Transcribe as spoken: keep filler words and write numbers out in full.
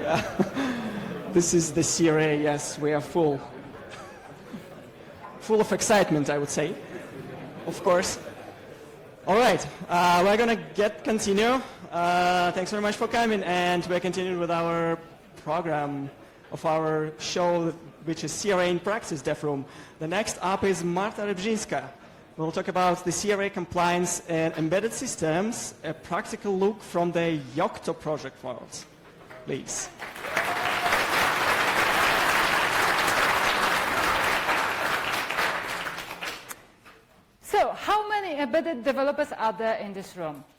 Yeah. This is the C R A, yes, we are full. Full of excitement, I would say, of course. All right, uh, we're gonna get continue. Uh, thanks very much for coming, and we're continuing with our program of our show, which is C R A in Practice, DevRoom. The next up is Marta Rybzinska. We'll talk about the C R A compliance and embedded systems, a practical look from the Yocto project world. Please. So, how many embedded developers are there in this room?